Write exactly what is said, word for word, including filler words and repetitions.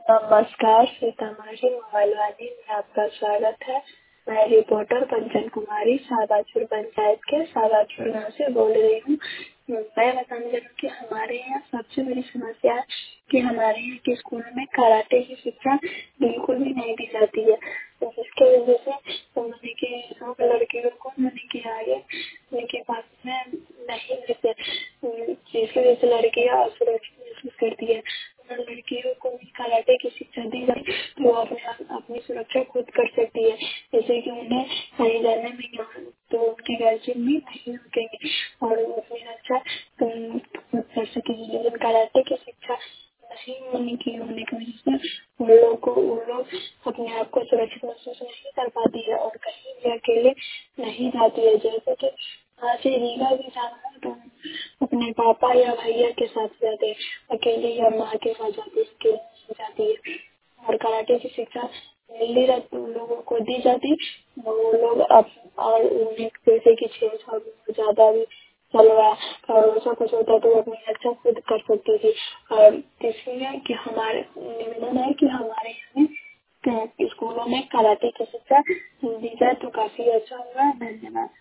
नमस्कार, सीतामढ़ी मोबाइल वाली में आपका स्वागत है। मैं रिपोर्टर कंचन कुमारी शाहबाजपुर पंचायत के शाहबाजपुर गाँव से बोल रही हूँ। मैं बताने जा रही हूँ कि हमारे यहाँ सबसे बड़ी समस्या है कि हमारे यहाँ के स्कूलों में कराटे की शिक्षा बिल्कुल भी नहीं दी जाती है, तो जिसके वजह से उन्होंने के सब लड़कियों को उन्होंने के आगे उनके पास में नहीं देते, जिसकी वजह से लड़कियाँ असुरक्षित महसूस करती है। अगर लड़कियों को भी कराटे की शिक्षा दी जाए तो वो अपने अपनी सुरक्षा खुद कर सकती है, जैसे कि उन्हें कहीं जाने में यहाँ तो उनके गार्जियन भी नहीं रुकेंगे और वो अपनी रक्षा अम, खुद कर सकेंगे। लेकिन कराटे की शिक्षा नहीं होने की होने की वजह से उन लोग को उन लोग अपने आप को सुरक्षित महसूस नहीं कर पाती है और कहीं भी अकेले नहीं जाती है। जैसे कि आज रीगा भी जाना हो तो अपने पापा या भैया के साथ जाते हैं, अकेले या माँ के साथ जाती है, अकेले नहीं जाती है। और कराटे की शिक्षा मिली रहती उन लोगों को दी जाती, वो लोग अब और उन्हें जैसे कि छह साल ज्यादा भी चल रहा और ऐसा कुछ होता है तो वो अपनी रक्षा खुद कर सकती थी। और इसलिए कि हमारे निवेदन है कि हमारे यहाँ में स्कूलों में कराटे की शिक्षा दी जाए तो काफी अच्छा होगा। धन्यवाद।